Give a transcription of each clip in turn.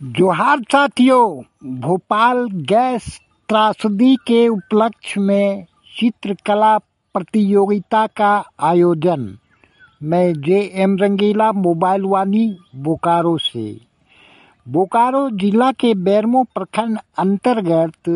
जोहार साथियों, भोपाल गैस त्रासदी के उपलक्ष्य में चित्रकला प्रतियोगिता का आयोजन। मैं जे.एम. रंगीला, मोबाइल वानी, बोकारो से। बोकारो जिला के बेरमो प्रखंड अंतर्गत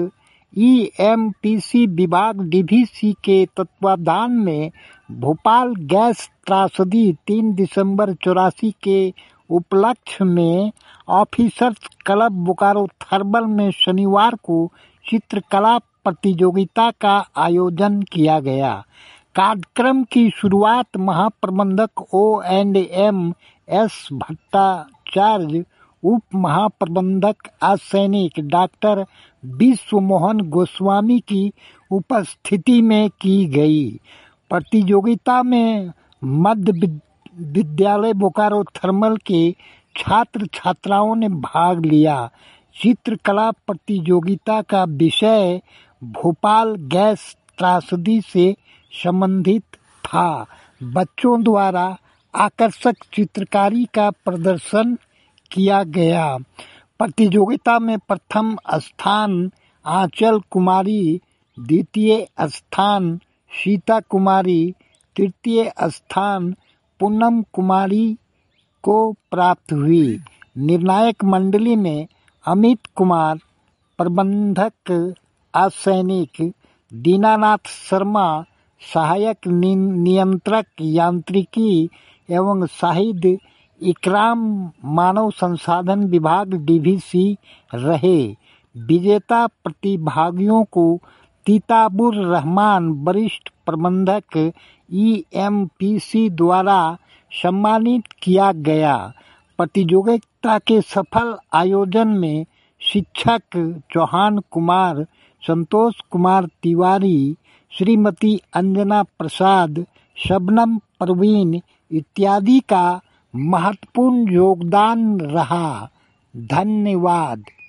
ईएमपीसी विभाग डीवीसी के तत्वाधान में भोपाल गैस त्रासदी 3 दिसंबर 84 के उपलक्ष्य में ऑफिसर्स क्लब बोकारो थर्मल में शनिवार को चित्रकला प्रतियोगिता का आयोजन किया गया। कार्यक्रम की शुरुआत महाप्रबंधक O&M.S. भट्टाचार्य, उप महाप्रबंधक असैनिक डॉक्टर विश्व मोहन गोस्वामी की उपस्थिति में की गई। प्रतियोगिता में मध्य विद्यालय बोकारो थर्मल के छात्र छात्राओं ने भाग लिया। चित्रकला प्रतियोगिता का विषय भोपाल गैस त्रासदी से संबंधित था। बच्चों द्वारा आकर्षक चित्रकारी का प्रदर्शन किया गया। प्रतियोगिता में प्रथम स्थान आंचल कुमारी, द्वितीय स्थान सीता कुमारी, तृतीय स्थान पूनम कुमारी को प्राप्त हुई। निर्णायक मंडली में अमित कुमार, प्रबंधक असैनिक दीनानाथ शर्मा, सहायक नियंत्रक यांत्रिकी एवं शाहिद इकराम, मानव संसाधन विभाग डीवीसी रहे। विजेता प्रतिभागियों को तीताबुर रहमान, वरिष्ठ प्रबंधक ईएमपीसी द्वारा सम्मानित किया गया। प्रतियोगिता के सफल आयोजन में शिक्षक चौहान कुमार, संतोष कुमार तिवारी, श्रीमती अंजना प्रसाद, शबनम परवीन इत्यादि का महत्वपूर्ण योगदान रहा। धन्यवाद।